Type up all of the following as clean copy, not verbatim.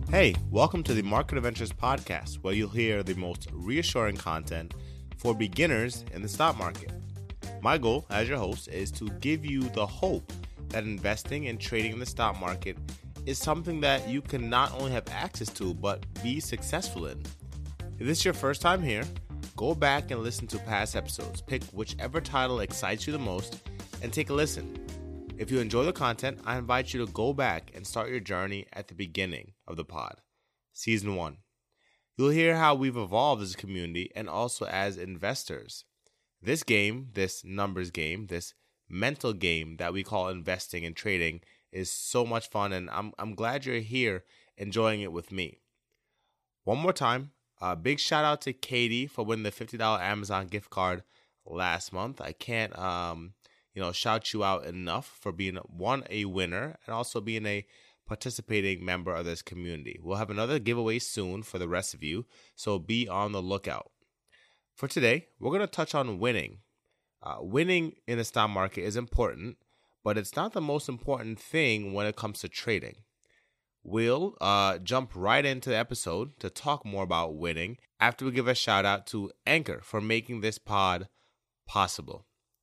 Hey, welcome to the Market Adventures podcast, where you'll hear the most reassuring content for beginners in the stock market. My goal as your host is to give you the hope that investing and trading in the stock market is something that you can not only have access to, but be successful in. If this is your first time here, go back and listen to past episodes. Pick whichever title excites you the most and take a listen. If you enjoy the content, I invite you to go back and start your journey at the beginning of the pod, Season 1. You'll hear how we've evolved as a community and also as investors. This game, this numbers game, this mental game that we call investing and trading is so much fun, and I'm glad you're here enjoying it with me. One more time, a big shout out to Katie for winning the $50 Amazon gift card last month. I can't shout you out enough for being a winner and also being a participating member of this community. We'll have another giveaway soon for the rest of you, so be on the lookout. For today, we're going to touch on winning. Winning in the stock market is important, but it's not the most important thing when it comes to trading. We'll jump right into the episode to talk more about winning after we give a shout out to Anchor for making this pod possible.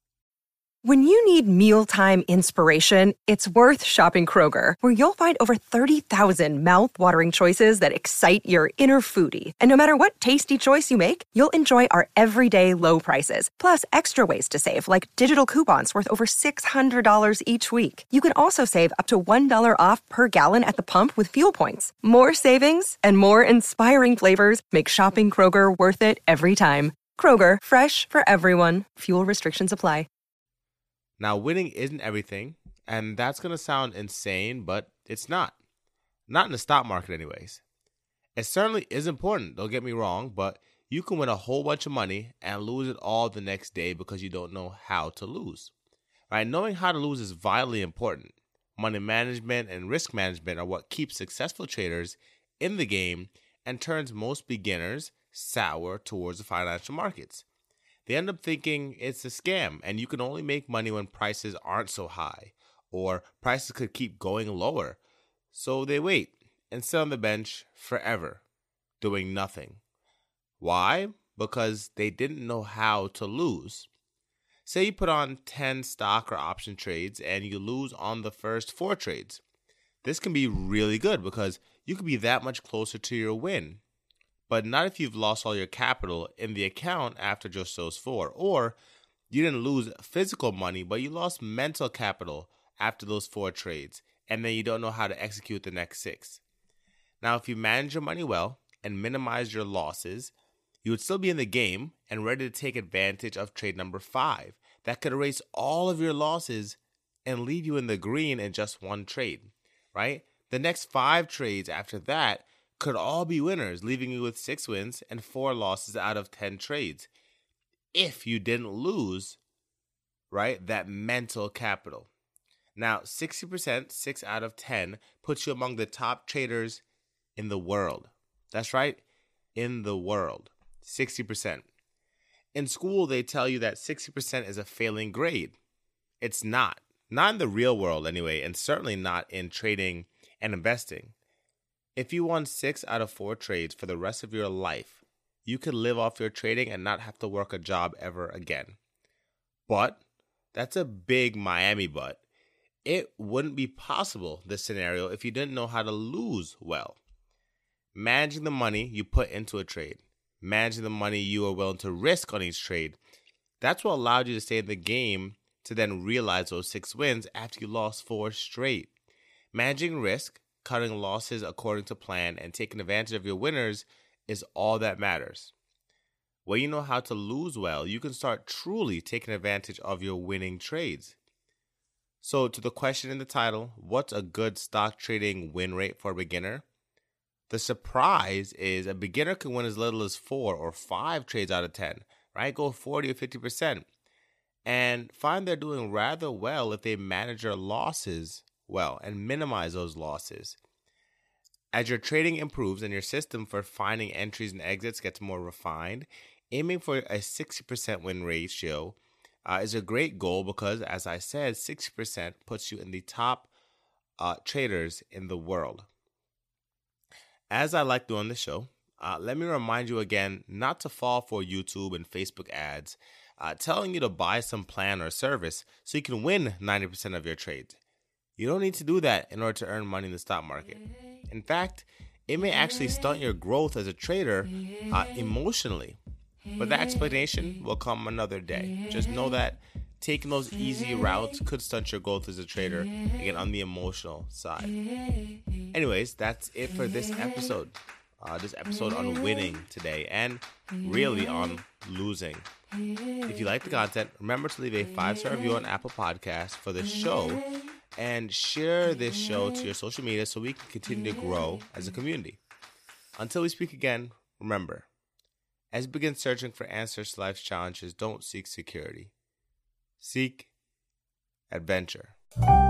When you need mealtime inspiration, it's worth shopping Kroger, where you'll find over 30,000 mouth-watering choices that excite your inner foodie. And no matter what tasty choice you make, you'll enjoy our everyday low prices, plus extra ways to save, like digital coupons worth over $600 each week. You can also save up to $1 off per gallon at the pump with fuel points. More savings and more inspiring flavors make shopping Kroger worth it every time. Kroger, fresh for everyone. Fuel restrictions apply. Now, winning isn't everything, and that's going to sound insane, but it's not. Not in the stock market anyways. It certainly is important, don't get me wrong, but you can win a whole bunch of money and lose it all the next day because you don't know how to lose. Right? Knowing how to lose is vitally important. Money management and risk management are what keeps successful traders in the game and turns most beginners sour towards the financial markets. They end up thinking it's a scam and you can only make money when prices aren't so high or prices could keep going lower. So they wait and sit on the bench forever doing nothing. Why? Because they didn't know how to lose. Say you put on 10 stock or option trades and you lose on the first 4 trades. This can be really good because you could be that much closer to your win. But not if you've lost all your capital in the account after just those 4. Or you didn't lose physical money, but you lost mental capital after those 4 trades, and then you don't know how to execute the next 6. Now, if you manage your money well and minimize your losses, you would still be in the game and ready to take advantage of trade number 5. That could erase all of your losses and leave you in the green in just 1 trade, right? The next 5 trades after that could all be winners, leaving you with 6 wins and 4 losses out of 10 trades. If you didn't lose, right, that mental capital. Now, 60%, 6 out of 10, puts you among the top traders in the world. That's right, in the world, 60%. In school, they tell you that 60% is a failing grade. It's not. Not in the real world anyway, and certainly not in trading and investing. If you won 6 out of 4 trades for the rest of your life, you could live off your trading and not have to work a job ever again. But, that's a big Miami but. It wouldn't be possible, this scenario, if you didn't know how to lose well. Managing the money you put into a trade, managing the money you are willing to risk on each trade, that's what allowed you to stay in the game to then realize those 6 wins after you lost 4 straight. Managing risk, cutting losses according to plan, and taking advantage of your winners is all that matters. When you know how to lose well, you can start truly taking advantage of your winning trades. So to the question in the title, what's a good stock trading win rate for a beginner? The surprise is a beginner can win as little as 4 or 5 trades out of 10, right? Go 40 or 50%. And find they're doing rather well if they manage their losses well and minimize those losses. As your trading improves and your system for finding entries and exits gets more refined, aiming for a 60% win ratio is a great goal because, as I said, 60% puts you in the top traders in the world. As I like doing the show, let me remind you again not to fall for YouTube and Facebook ads telling you to buy some plan or service so you can win 90% of your trades. You don't need to do that in order to earn money in the stock market. In fact, it may actually stunt your growth as a trader emotionally. But that explanation will come another day. Just know that taking those easy routes could stunt your growth as a trader, again, on the emotional side. Anyways, that's it for this episode. This episode on winning today and really on losing. If you like the content, remember to leave a 5-star review on Apple Podcasts for the show and share this show to your social media so we can continue to grow as a community. Until we speak again, remember, as you begin searching for answers to life's challenges, don't seek security. Seek adventure.